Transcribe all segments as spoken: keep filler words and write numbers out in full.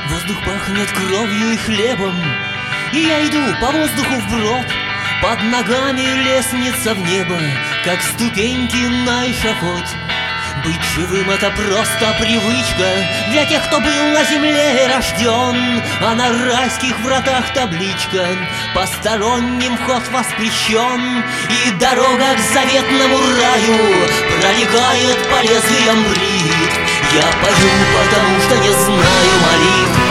Воздух пахнет кровью и хлебом, и я иду по воздуху вброд. Под ногами лестница в небо, как ступеньки на эшафот. Быть живым — это просто привычка для тех, кто был на земле рожден. А на райских вратах табличка: посторонним вход воспрещен. И дорога к заветному раю пролегает по лезвиям брит. Я пою, потому что не знаю молитв.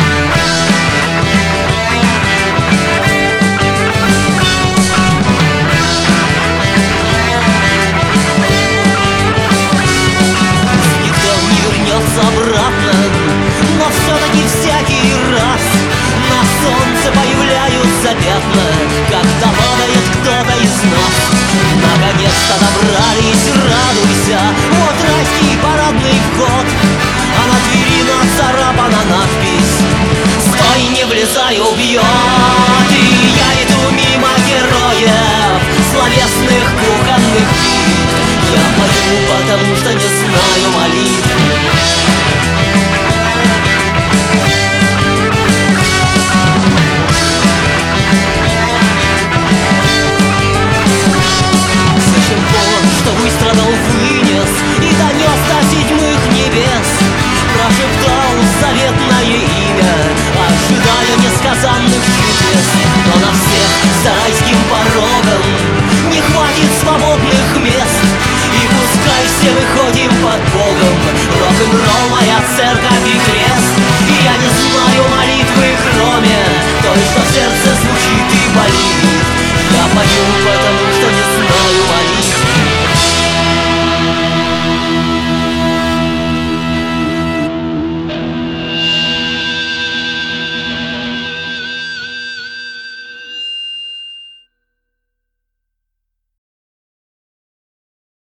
Обратно, но все-таки всякий раз на солнце появляются пятна, когда падает кто-то из нас. Наконец-то добрались, радуйся, вот райский парадный вход, а на двери нацарапана надпись: «Стой, не влезай, убьет!» И я иду мимо героев словесных кухонных бит. Я пою, потому что не знаю молитв. Выстрадал, вынес и донес до седьмых небес, прошептал заветное имя, ожидая несказанных чудес. Но на всех за райским порогом не хватит свободных мест, и пускай все выходим под Богом. Рок-н-ролл, моя церковь и крест. И я не знаю молитвы, кроме той, что в сердце звучит и болит. Я пою,